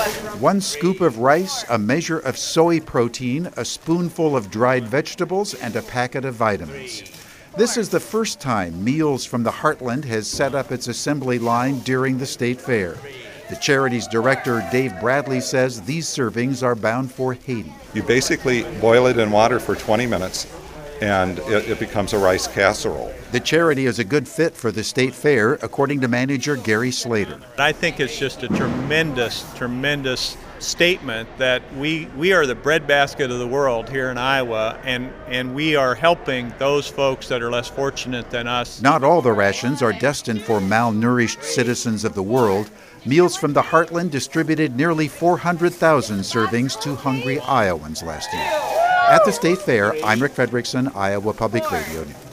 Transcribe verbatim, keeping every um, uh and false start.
One scoop of rice, a measure of soy protein, a spoonful of dried vegetables, and a packet of vitamins. This is the first time Meals from the Heartland has set up its assembly line during the state fair. The charity's director, Dave Bradley, says these servings are bound for Haiti. You basically boil it in water for twenty minutes, and it, it becomes a rice casserole. The charity is a good fit for the state fair, according to manager Gary Slater. I think it's just a tremendous, tremendous statement that we we are the breadbasket of the world here in Iowa, and, and we are helping those folks that are less fortunate than us. Not all the rations are destined for malnourished citizens of the world. Meals from the Heartland distributed nearly four hundred thousand servings to hungry Iowans last year. At the State Fair, I'm Rick Fredrickson, Iowa Public Radio News.